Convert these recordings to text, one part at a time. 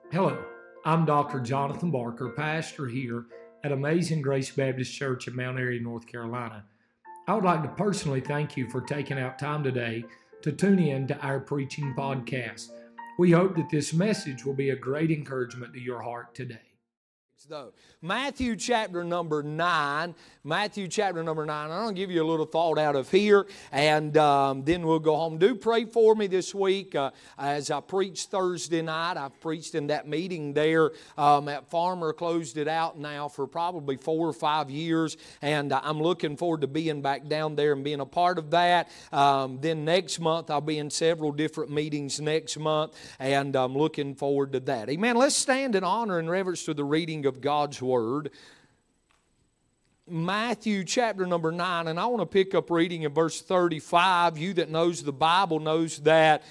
Hello, I'm Dr. Jonathan Barker, pastor here at Amazing Grace Baptist Church in Mount Airy, North Carolina. I would like to personally thank you for taking out time today to tune in to our preaching podcast. We hope that this message will be a great encouragement to your heart today. Matthew chapter number 9. I'm going to give you a little thought out of here, and then we'll go home. Do pray for me this week as I preached Thursday night. I've preached in that meeting there at Farmer. Closed it out now for probably 4 or 5 years, and I'm looking forward to being back down there and being a part of that. Then next month, I'll be in several different meetings next month, and I'm looking forward to that. Amen. Let's stand in honor and reverence to the reading of God's Word. Matthew chapter number 9, and I want to pick up reading in verse 35. You that knows the Bible knows that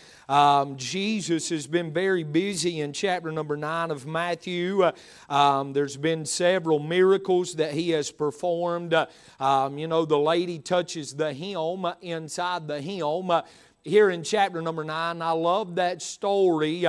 Jesus has been very busy in chapter number 9 of Matthew. There's been several miracles that He has performed. The lady touches the hem inside the hem. Here in chapter number 9, I love that story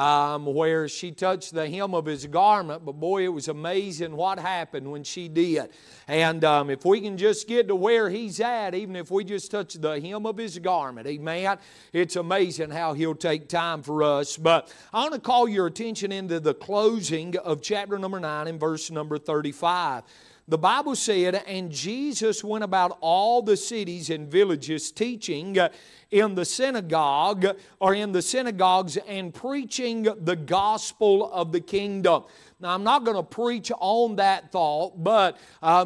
where she touched the hem of His garment, but boy, it was amazing what happened when she did. And if we can just get to where He's at, even if we just touch the hem of His garment, amen, it's amazing how He'll take time for us. But I want to call your attention into the closing of chapter number 9 in verse number 35. The Bible said, "And Jesus went about all the cities and villages teaching in the synagogue or in the synagogues and preaching the gospel of the kingdom." Now, I'm not going to preach on that thought, but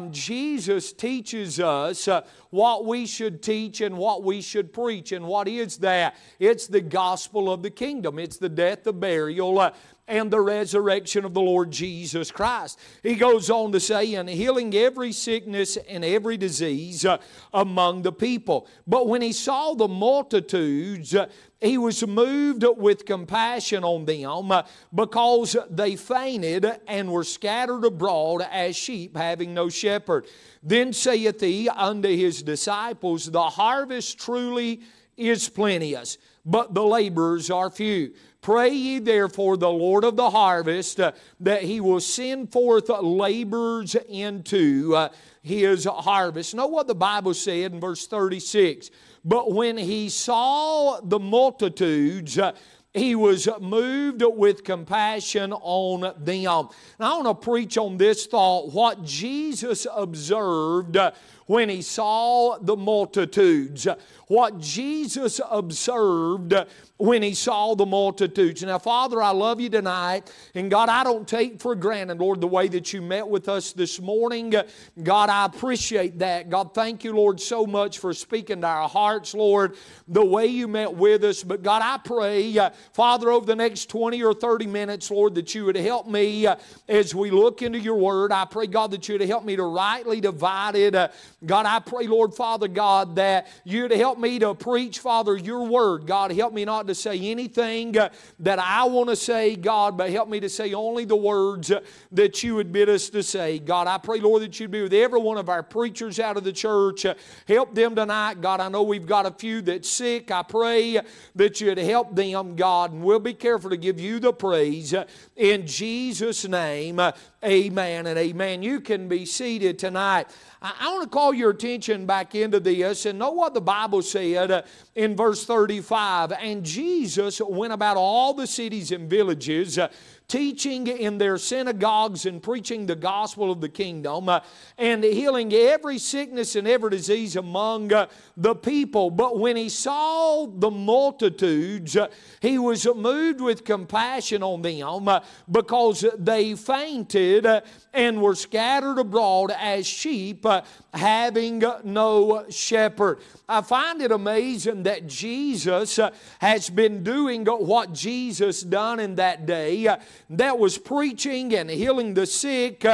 Jesus teaches us what we should teach and what we should preach. And what is that? It's the gospel of the kingdom. It's the death, the burial, and the resurrection of the Lord Jesus Christ. He goes on to say, "And healing every sickness and every disease among the people. But when He saw the multitudes, He was moved with compassion on them because they fainted and were scattered abroad as sheep having no shepherd. Then saith He unto His disciples, The harvest truly is plenteous, but the laborers are few. Pray ye therefore the Lord of the harvest that He will send forth laborers into His harvest." Know what the Bible said in verse 36. "But when He saw the multitudes, He was moved with compassion on them." Now I want to preach on this thought, what Jesus observed when He saw the multitudes. What Jesus observed when He saw the multitudes. Now, Father, I love You tonight. And God, I don't take for granted, Lord, the way that You met with us this morning. God, I appreciate that. God, thank You, Lord, so much for speaking to our hearts, Lord, the way You met with us. But God, I pray, Father, over the next 20 or 30 minutes, Lord, that You would help me as we look into Your Word. I pray, God, that You would help me to rightly divide it. God, I pray, Lord, Father God, that You'd help me to preach, Father, Your Word. God, help me not to say anything that I want to say, God, but help me to say only the words that You would bid us to say. God, I pray, Lord, that You'd be with every one of our preachers out of the church. Help them tonight. God, I know we've got a few that's sick. I pray that You'd help them, God, and we'll be careful to give You the praise. In Jesus' name, amen and amen. You can be seated tonight. I want to call your attention back into this and know what the Bible said in verse 35. "And Jesus went about all the cities and villages, teaching in their synagogues and preaching the gospel of the kingdom, and healing every sickness and every disease among the people. But when He saw the multitudes, He was moved with compassion on them because they fainted and were scattered abroad as sheep having no shepherd." I find it amazing that Jesus has been doing what Jesus done in that day. That was preaching and healing the sick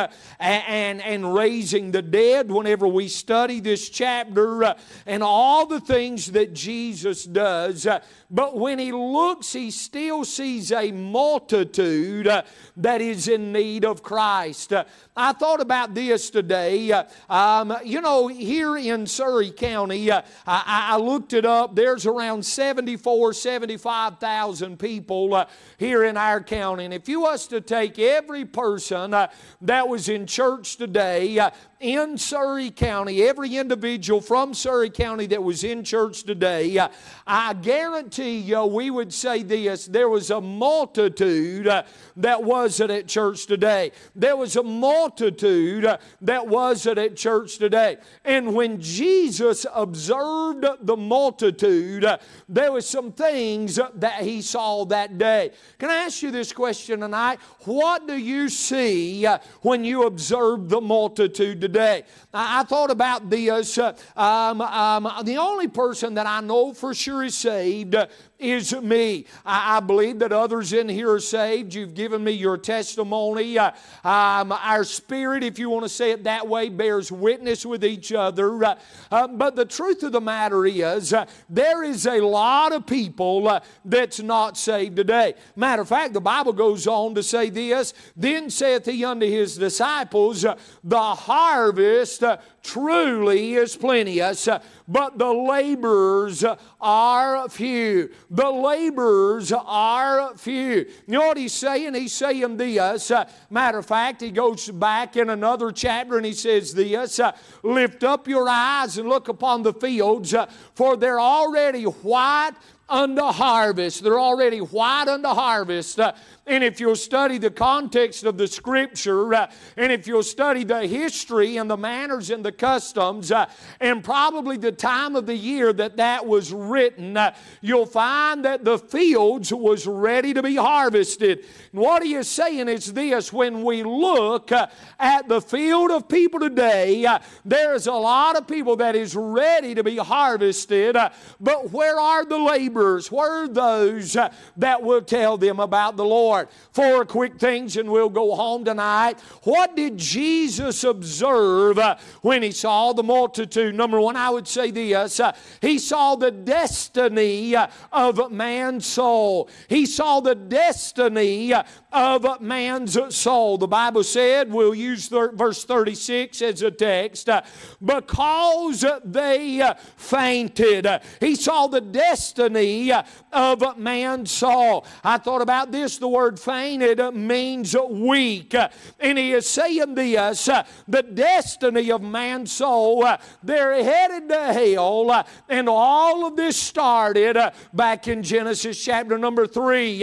and raising the dead. Whenever we study this chapter and all the things that Jesus does, but when He looks, He still sees a multitude that is in need of Christ. I thought about this today. Here in Surry County, I looked it up. there's around 75,000 people here in our county. And if you was to take every person that was in church today in Surry County, every individual from Surry County that was in church today, I guarantee you we would say this: there was a multitude that wasn't at church today. There was a multitude that wasn't at church today. And when Jesus observed the multitude, there was some things that He saw that day. Can I ask you this question tonight? What do you see when you observe the multitude today? I thought about this. The only person that I know for sure is saved is me. I believe that others in here are saved. You've given me your testimony. Our spirit, if you want to say it that way, bears witness with each other. But the truth of the matter is, there is a lot of people that's not saved today. Matter of fact, the Bible goes on to say this: Then saith He unto His disciples, the harvest truly is plenteous, but the laborers are few. The laborers are few. You know what He's saying? He's saying this. Matter of fact, He goes back in another chapter and He says this: Lift up your eyes and look upon the fields, for they're already white unto harvest. They're already white unto harvest. And if you'll study the context of the Scripture, and if you'll study the history and the manners and the customs, and probably the time of the year that was written, you'll find that the fields was ready to be harvested. And what He is saying is this: when we look at the field of people today, there's a lot of people that is ready to be harvested, but where are the laborers? Where are those that will tell them about the Lord? Four quick things and we'll go home tonight. What did Jesus observe when He saw the multitude? Number one, I would say this: He saw the destiny of man's soul. He saw the destiny of man's soul. The Bible said, we'll use verse 36 as a text, because they fainted. He saw the destiny of man's soul. I thought about this. The word fainted means weak. And He is saying this: the destiny of man's soul, they're headed to hell. And all of this started back in Genesis chapter number 3.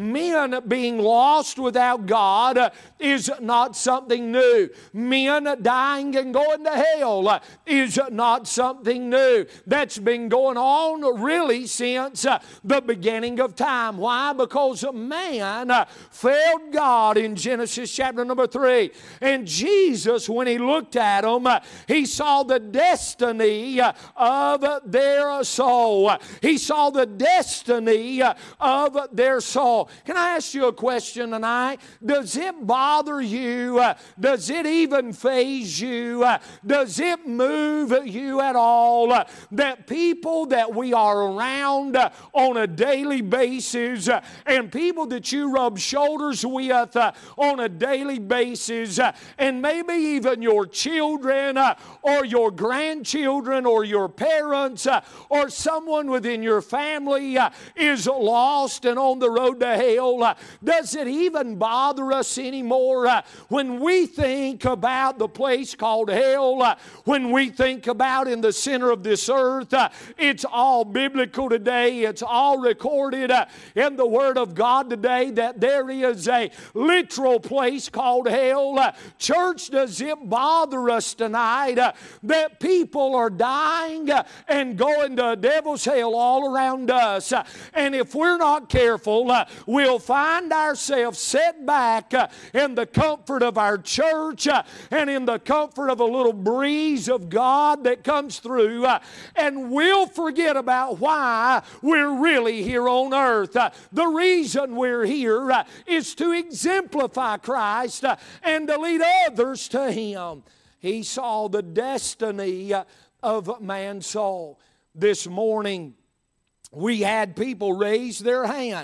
Men being lost without God is not something new. Men dying and going to hell is not something new. That's been going on really since the beginning of time. Why? Because man failed God in Genesis chapter number 3. And Jesus, when He looked at them, He saw the destiny of their soul. He saw the destiny of their soul. Can I ask you a question tonight? Does it bother you? Does it even faze you? Does it move you at all that people that we are around on a daily basis, and people that you rub shoulders with on a daily basis, and maybe even your children or your grandchildren or your parents or someone within your family is lost and on the road to hell? Does it even bother us anymore when we think about the place called hell? When we think about in the center of this earth, it's all biblical today. It's all recorded in the Word of God today that there is a literal place called hell. Church, does it bother us tonight that people are dying and going to devil's hell all around us? And if we're not careful, we'll find ourselves set back in the comfort of our church and in the comfort of a little breeze of God that comes through, and we'll forget about why we're really here on earth. The reason we're here is to exemplify Christ and to lead others to Him. He saw the destiny of man's soul. This morning, we had people raise their hand.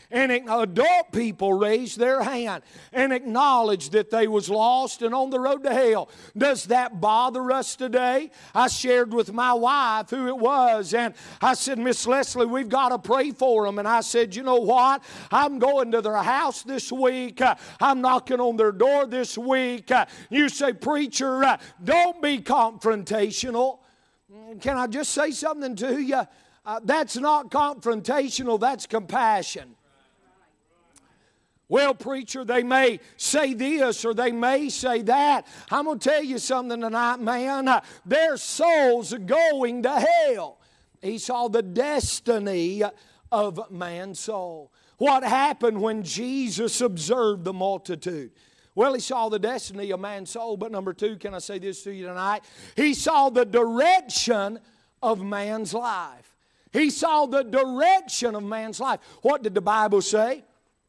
and adult people raised their hand and acknowledged that they was lost and on the road to hell. Does that bother us today? I shared with my wife who it was, and I said, Miss Leslie, we've got to pray for them. And I said, you know what? I'm going to their house this week. I'm knocking on their door this week. You say, preacher, don't be confrontational. Can I just say something to you? That's not confrontational, that's compassion. Well, preacher, they may say this or they may say that. I'm going to tell you something tonight, man. Their souls are going to hell. He saw the destiny of man's soul. What happened when Jesus observed the multitude? Well, he saw the destiny of man's soul, but number two, can I say this to you tonight? He saw the direction of man's life. He saw the direction of man's life. What did the Bible say?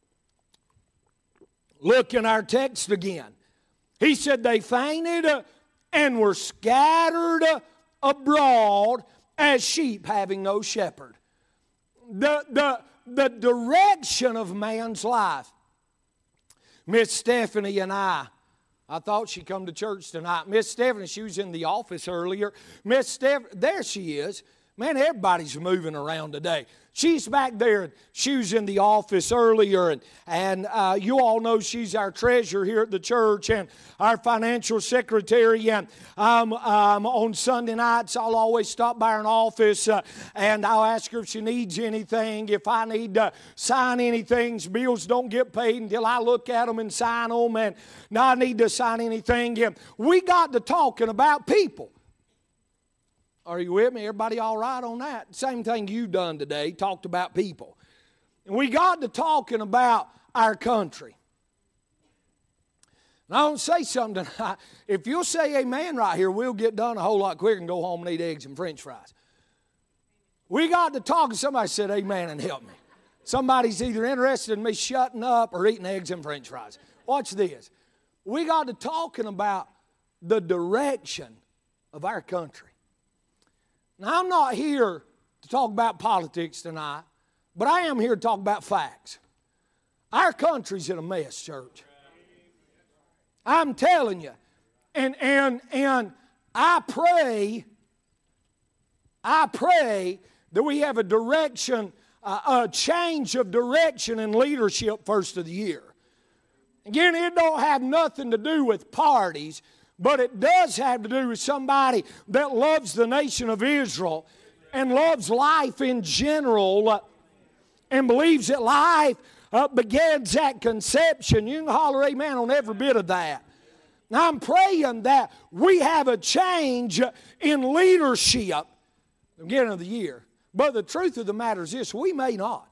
Look in our text again. He said they fainted and were scattered abroad as sheep having no shepherd. The direction of man's life. Miss Stephanie and I thought she'd come to church tonight. Miss Stephanie, she was in the office earlier. Miss Stephanie, there she is. Man, everybody's moving around today. She's back there, and she was in the office earlier, and you all know she's our treasurer here at the church and our financial secretary. And on Sunday nights, I'll always stop by her office, and I'll ask her if she needs anything, if I need to sign anything. Bills don't get paid until I look at them and sign them, and I need to sign anything. And we got to talking about people. Are you with me? Everybody all right on that? Same thing you done today, talked about people. And we got to talking about our country. And I don't say something tonight. If you'll say amen right here, we'll get done a whole lot quicker and go home and eat eggs and french fries. We got to talk, and somebody said amen and help me. Somebody's either interested in me shutting up or eating eggs and french fries. Watch this. We got to talking about the direction of our country. Now, I'm not here to talk about politics tonight, but I am here to talk about facts. Our country's in a mess, church. I'm telling you. And I pray that we have a direction, a change of direction in leadership first of the year. Again, it don't have nothing to do with parties, but it does have to do with somebody that loves the nation of Israel and loves life in general and believes that life begins at conception. You can holler amen on every bit of that. Now, I'm praying that we have a change in leadership beginning of the year. But the truth of the matter is this, we may not.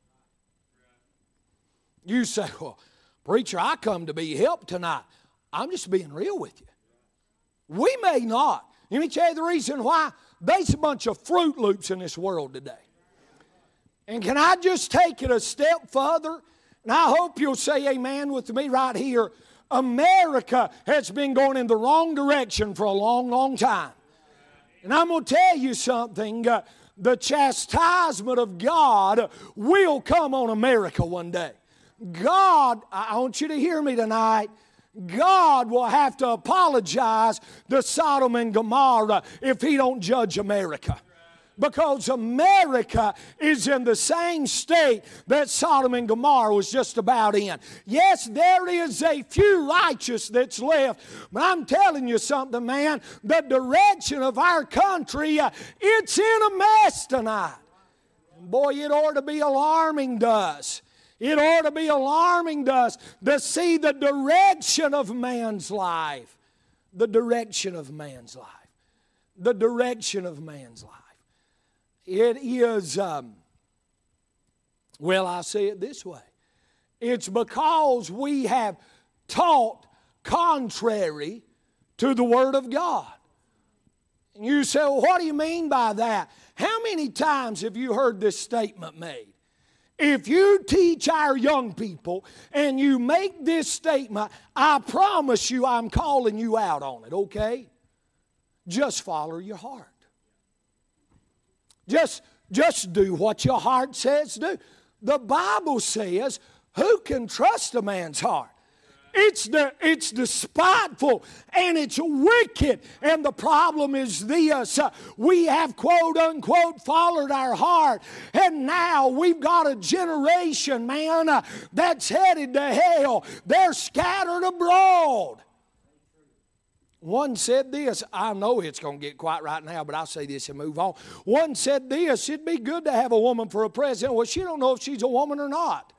You say, well, preacher, I come to be helped tonight. I'm just being real with you. We may not. Let me tell you the reason why. There's a bunch of Fruit Loops in this world today. And can I just take it a step further? And I hope you'll say amen with me right here. America has been going in the wrong direction for a long, long time. And I'm going to tell you something. The chastisement of God will come on America one day. God, I want you to hear me tonight. God will have to apologize to Sodom and Gomorrah if He don't judge America. Because America is in the same state that Sodom and Gomorrah was just about in. Yes, there is a few righteous that's left, but I'm telling you something, man, the direction of our country, it's in a mess tonight. Boy, it ought to be alarming to us. It ought to be alarming to us to see the direction of man's life. The direction of man's life. The direction of man's life. It is, well, I say it this way. It's because we have taught contrary to the Word of God. And you say, well, what do you mean by that? How many times have you heard this statement made? If you teach our young people and you make this statement, I promise you I'm calling you out on it, okay? Just follow your heart. Just do what your heart says do. The Bible says, who can trust a man's heart? It's despiteful and it's wicked. And the problem is this. We have quote unquote followed our heart. And now we've got a generation, man, that's headed to hell. They're scattered abroad. One said this. I know it's going to get quiet right now, but I'll say this and move on. One said this. It'd be good to have a woman for a president. Well, she don't know if she's a woman or not.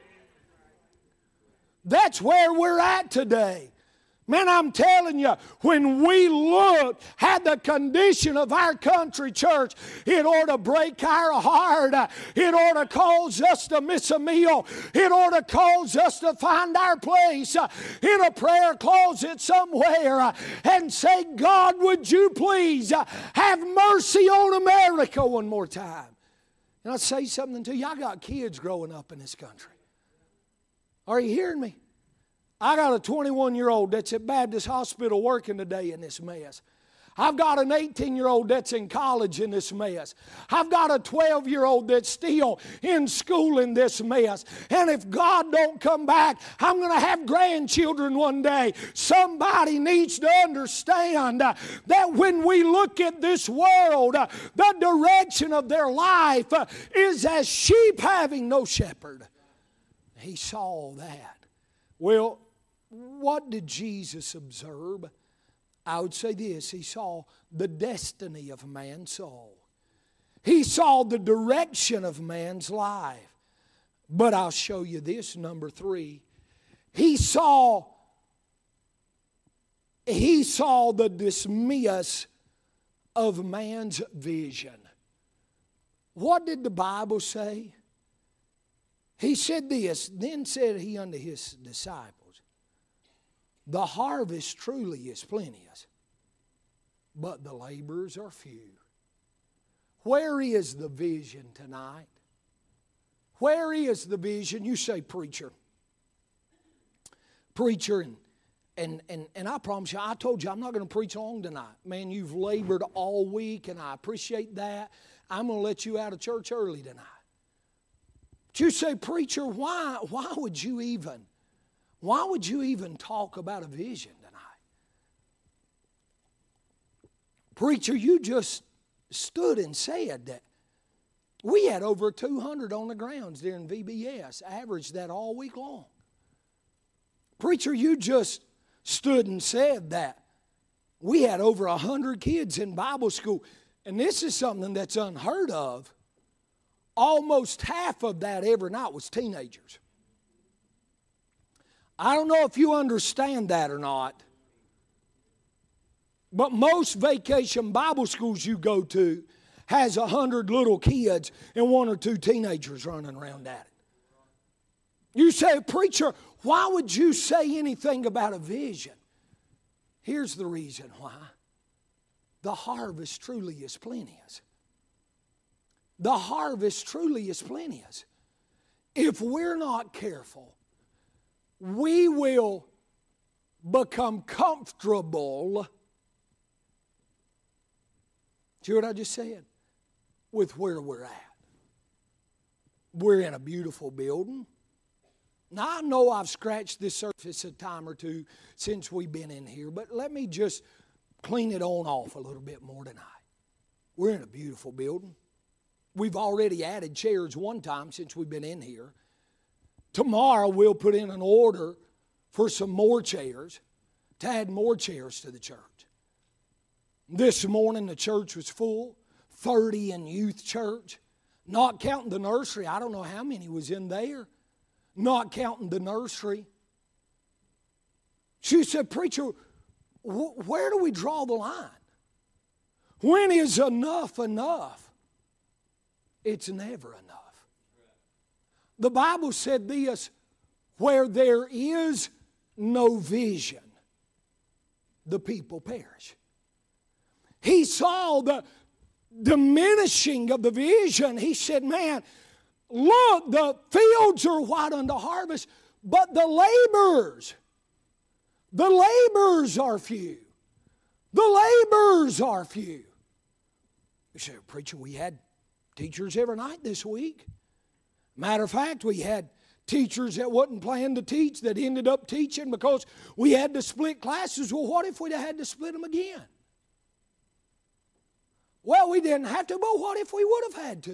That's where we're at today. Man, I'm telling you, when we look at the condition of our country, church, it ought to break our heart. It ought to cause us to miss a meal. It ought to cause us to find our place in a prayer closet somewhere and say, God, would you please have mercy on America one more time? And I'll say something to you. I got kids growing up in this country. Are you hearing me? I got a 21-year-old that's at Baptist Hospital working today in this mess. I've got an 18-year-old that's in college in this mess. I've got a 12-year-old that's still in school in this mess. And if God don't come back, I'm going to have grandchildren one day. Somebody needs to understand that when we look at this world, the direction of their life is as sheep having no shepherd. He saw that. Well, what did Jesus observe? I would say this. He saw the destiny of man's soul. He saw the direction of man's life. But I'll show you this, number 3. He saw the dismiss of man's vision. What did the Bible say? He said this, then said he unto his disciples, the harvest truly is plenteous, but the laborers are few. Where is the vision tonight? Where is the vision? You say, preacher. Preacher, and I promise you, I told you I'm not going to preach long tonight. Man, you've labored all week, and I appreciate that. I'm going to let you out of church early tonight. But you say, preacher, why would you even talk about a vision tonight? Preacher, you just stood and said that we had over 200 on the grounds during VBS, averaged that all week long. Preacher, you just stood and said that we had over 100 kids in Bible school, and this is something that's unheard of. Almost half of that every night was teenagers. I don't know if you understand that or not, but most vacation Bible schools you go to has 100 little kids and 1 or 2 teenagers running around at it. You say, preacher, why would you say anything about a vision? Here's the reason why. The harvest truly is plenteous. The harvest truly is plenteous. If we're not careful, we will become comfortable. See what I just said? With where we're at. We're in a beautiful building. Now, I know I've scratched this surface a time or two since we've been in here, but let me just clean it on off a little bit more tonight. We're in a beautiful building. We've already added chairs one time since we've been in here. Tomorrow we'll put in an order for some more chairs, to add more chairs to the church. This morning the church was full, 30 in youth church. Not counting the nursery, I don't know how many was in there. Not counting the nursery. She said, preacher, where do we draw the line? When is enough enough? It's never enough. The Bible said this, where there is no vision, the people perish. He saw the diminishing of the vision. He said, man, look, the fields are white unto harvest, but the laborers are few. The laborers are few. You say, preacher, we had teachers every night this week. Matter of fact, we had teachers that wasn't planning to teach that ended up teaching because we had to split classes. Well, what if we'd have had to split them again? Well, we didn't have to, but what if we would have had to?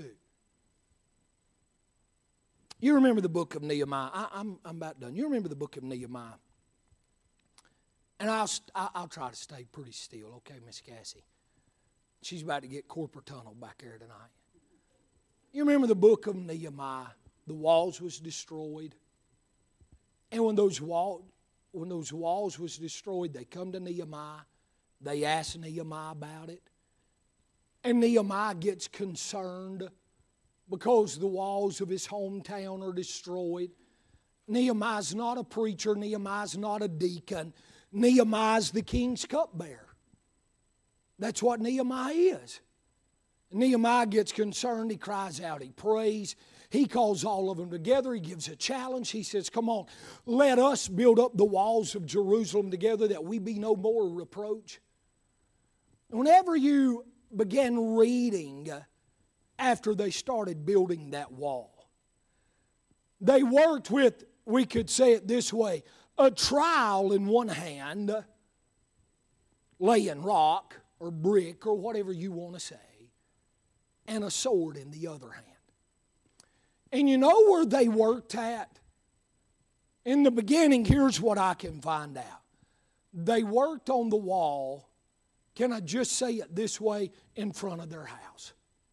You remember the book of Nehemiah. I'm about done. You remember the book of Nehemiah. And I'll try to stay pretty still, okay, Miss Cassie? She's about to get corporate tunnel back there tonight. You remember the book of Nehemiah. The walls was destroyed. And when those walls was destroyed, they come to Nehemiah. They ask Nehemiah about it. And Nehemiah gets concerned because the walls of his hometown are destroyed. Nehemiah's not a preacher. Nehemiah's not a deacon. Nehemiah's the king's cupbearer. That's what Nehemiah is. Nehemiah gets concerned. He cries out. He prays. He calls all of them together. He gives a challenge. He says, come on, let us build up the walls of Jerusalem together that we be no more a reproach. Whenever you began reading after they started building that wall, they worked with, we could say it this way, a trowel in one hand, laying rock or brick or whatever you want to say, and a sword in the other hand. And you know where they worked at? In the beginning, here's what I can find out. They worked on the wall, can I just say it this way, in front of their house.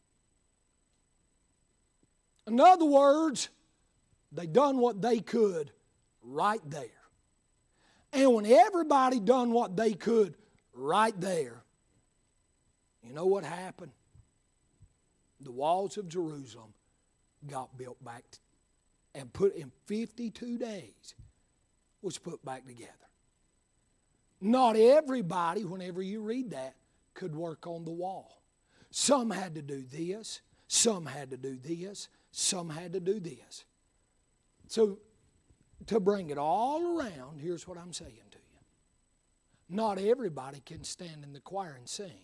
In other words, they done what they could right there. And when everybody done what they could right there, you know what happened? The walls of Jerusalem got built back and put in 52 days was put back together. Not everybody, whenever you read that, could work on the wall. Some had to do this, some had to do this, some had to do this. So, to bring it all around, here's what I'm saying to you. Not everybody can stand in the choir and sing.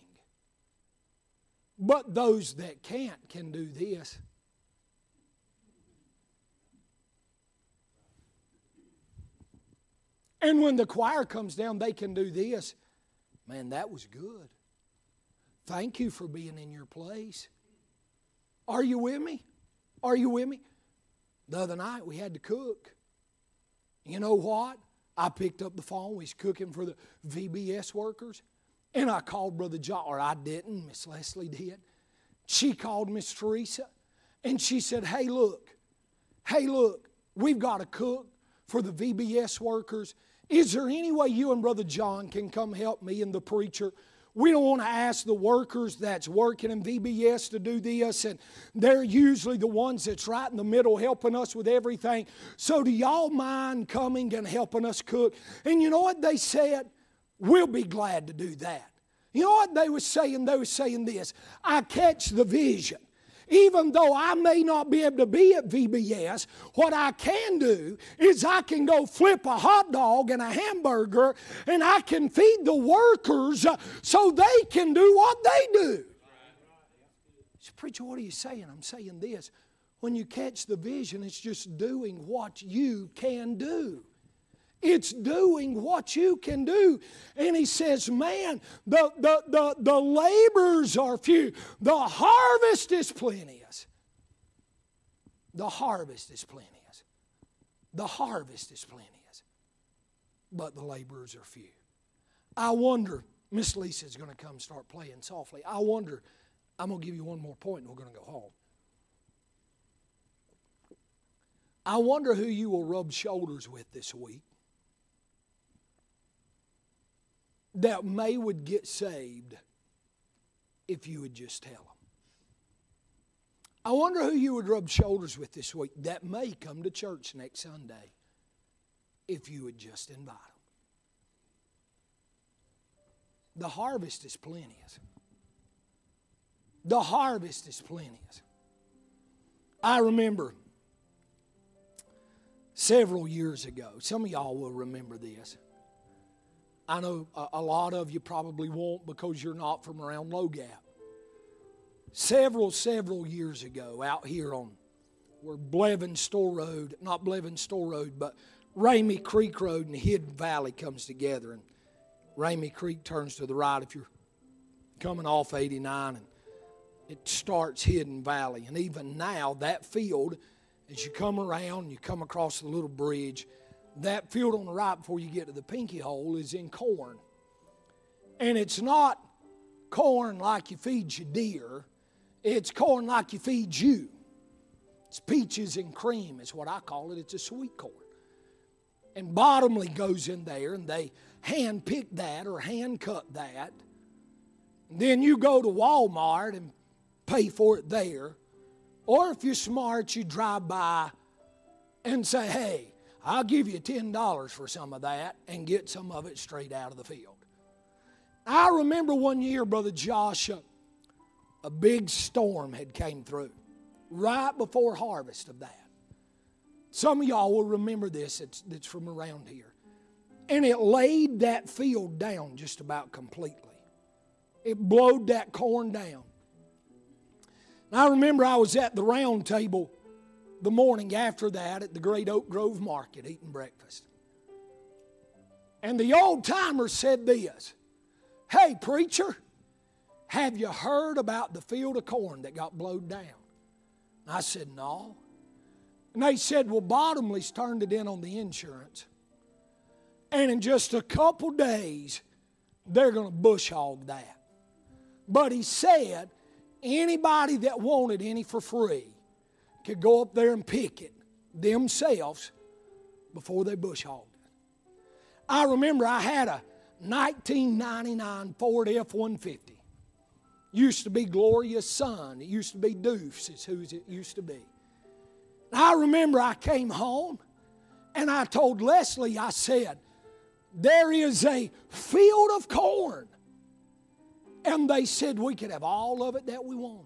But those that can't can do this. And when the choir comes down, they can do this. Man, that was good. Thank you for being in your place. Are you with me? Are you with me? The other night we had to cook. You know what? I picked up the phone. We was cooking for the VBS workers. And I called Brother John, or I didn't. Miss Leslie did. She called Miss Teresa. And she said, hey, look, we've got to cook for the VBS workers. Is there any way you and Brother John can come help me and the preacher? We don't want to ask the workers that's working in VBS to do this, and they're usually the ones that's right in the middle helping us with everything. So do y'all mind coming and helping us cook? And you know what they said? We'll be glad to do that. You know what they were saying? They were saying this, I catch the vision. Even though I may not be able to be at VBS, what I can do is I can go flip a hot dog and a hamburger and I can feed the workers so they can do what they do. So, preacher, what are you saying? I'm saying this. When you catch the vision, it's just doing what you can do. It's doing what you can do. And he says, man, the laborers are few. The harvest is plenteous. The harvest is plenteous. The harvest is plenteous. But the laborers are few. I wonder, Miss Lisa's going to come start playing softly. I wonder, I'm going to give you one more point and we're going to go home. I wonder who you will rub shoulders with this week that may would get saved if you would just tell them. I wonder who you would rub shoulders with this week that may come to church next Sunday if you would just invite them. The harvest is plenteous. The harvest is plenteous. I remember several years ago, some of y'all will remember this. I know a lot of you probably won't because you're not from around Low Gap. Several years ago, out here on where Blevin Store Road, not Blevin Store Road, but Ramey Creek Road and Hidden Valley comes together. And Ramey Creek turns to the right if you're coming off 89, and it starts Hidden Valley. And even now, that field, as you come around and you come across the little bridge, that field on the right before you get to the Pinky Hole is in corn. And it's not corn like you feed your deer. It's corn like you feed you. It's peaches and cream is what I call it. It's a sweet corn. And Bottomley goes in there and they hand pick that or hand cut that. And then you go to Walmart and pay for it there. Or if you're smart, you drive by and say, hey, I'll give you $10 for some of that and get some of it straight out of the field. I remember one year, Brother Josh, a big storm had came through right before harvest of that. Some of y'all will remember this, it's from around here. And it laid that field down just about completely. It blowed that corn down. And I remember I was at the round table the morning after that at the Great Oak Grove Market eating breakfast. And the old timer said this, hey, preacher, have you heard about the field of corn that got blowed down? And I said, no. And they said, well, Bottomley's turned it in on the insurance. And in just a couple days, they're going to bush hog that. But he said, anybody that wanted any for free could go up there and pick it themselves before they bush hogged it. I remember I had a 1999 Ford F-150. Used to be Gloria's son. It used to be Doof's is who it used to be. I remember I came home and I told Leslie, I said, there is a field of corn. And they said we could have all of it that we wanted.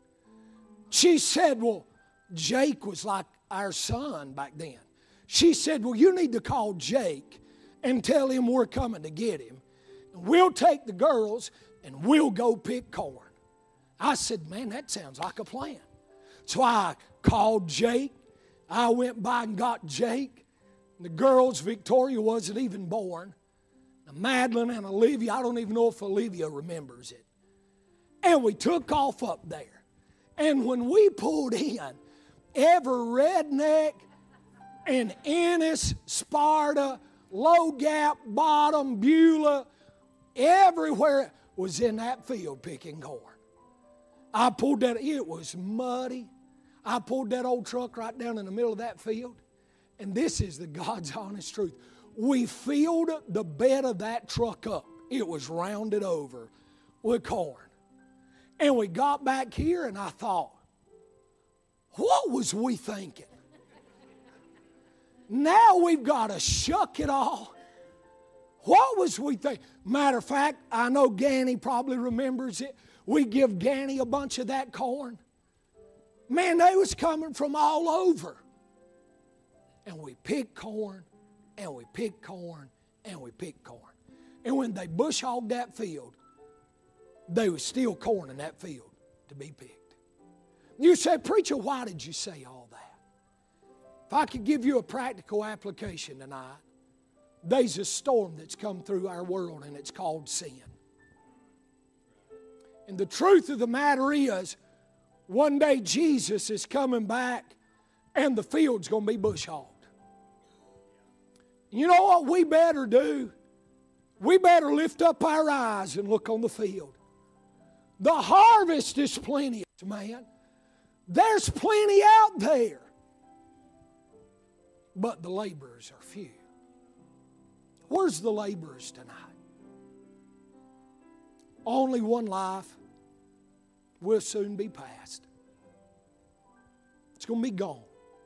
She said, well, Jake was like our son back then. She said, well, you need to call Jake and tell him we're coming to get him. And we'll take the girls and we'll go pick corn. I said, man, that sounds like a plan. So I called Jake. I went by and got Jake. And the girls, Victoria wasn't even born. Now, Madeline and Olivia, I don't even know if Olivia remembers it. And we took off up there. And when we pulled in, every redneck in Ennis, Sparta, Low Gap, Bottom, Beulah, everywhere was in that field picking corn. I pulled that, it was muddy. I pulled that old truck right down in the middle of that field. And this is the God's honest truth. We filled the bed of that truck up. It was rounded over with corn. And we got back here and I thought, what was we thinking? Now we've got to shuck it all. What was we thinking? Matter of fact, I know Ganny probably remembers it. We give Ganny a bunch of that corn. Man, they was coming from all over. And we picked corn, and we picked corn, and we picked corn. And when they bush hogged that field, there was still corn in that field to be picked. You say, preacher, why did you say all that? If I could give you a practical application tonight, there's a storm that's come through our world, and it's called sin. And the truth of the matter is, one day Jesus is coming back, and the field's going to be bush hogged. You know what we better do? We better lift up our eyes and look on the field. The harvest is plenteous, man. There's plenty out there. But the laborers are few. Where's the laborers tonight? Only one life will soon be past. It's going to be gone.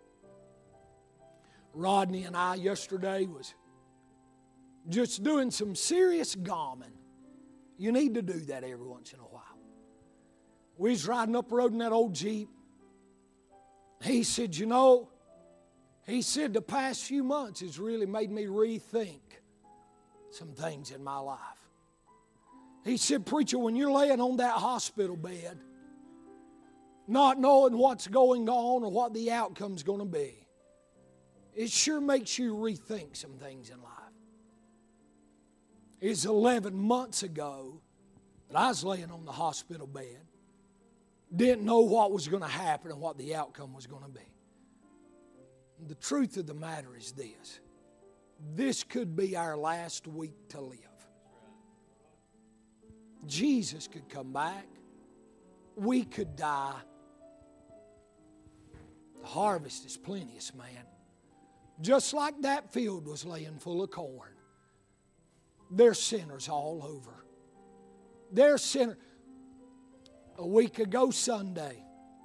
Rodney and I yesterday was just doing some serious gomming. You need to do that every once in a while. We was riding up the road in that old Jeep. He said, you know, he said the past few months has really made me rethink some things in my life. He said, preacher, when you're laying on that hospital bed, not knowing what's going on or what the outcome's going to be. It sure makes you rethink some things in life. It's 11 months ago that I was laying on the hospital bed. Didn't know what was going to happen and what the outcome was going to be. And the truth of the matter is this. This could be our last week to live. Jesus could come back. We could die. The harvest is plenteous, man. Just like that field was laying full of corn. There's sinners all over. There's sinners. A week ago Sunday,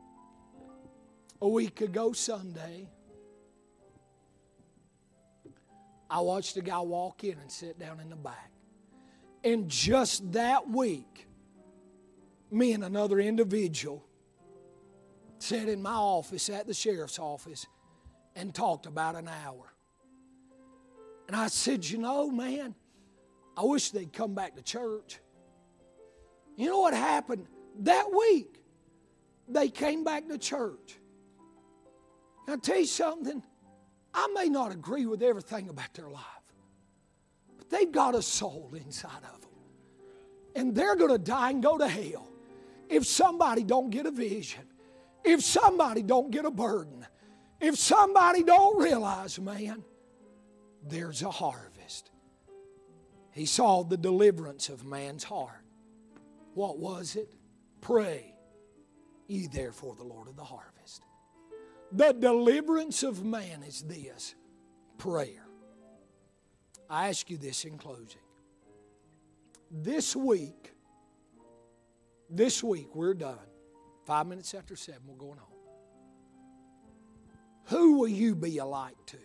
I watched a guy walk in and sit down in the back. And just that week, me and another individual sat in my office at the sheriff's office and talked about an hour. And I said, you know, man, I wish they'd come back to church. You know what happened? That week, they came back to church. Now, I'll tell you something. I may not agree with everything about their life, but they've got a soul inside of them. And they're going to die and go to hell if somebody don't get a vision, if somebody don't get a burden, if somebody don't realize, man, there's a harvest. He saw the deliverance of man's heart. What was it? Pray ye therefore the Lord of the harvest. The deliverance of man is this, prayer. I ask you this in closing. This week, we're done. 5 minutes after 7, we're going home. Who will you be a light to?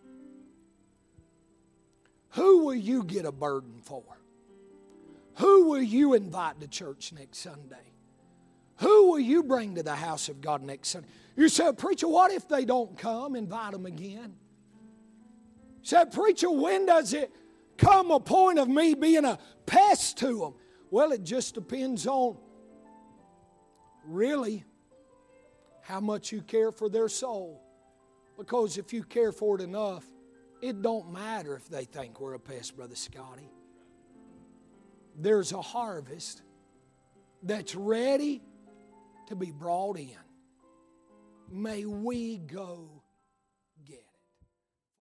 Who will you get a burden for? Who will you invite to church next Sunday? Who will you bring to the house of God next Sunday? You say, preacher, what if they don't come? Invite them again. You say, preacher, when does it come a point of me being a pest to them? Well, it just depends on really how much you care for their soul. Because if you care for it enough, it don't matter if they think we're a pest, Brother Scotty. There's a harvest that's ready to be brought in. May we go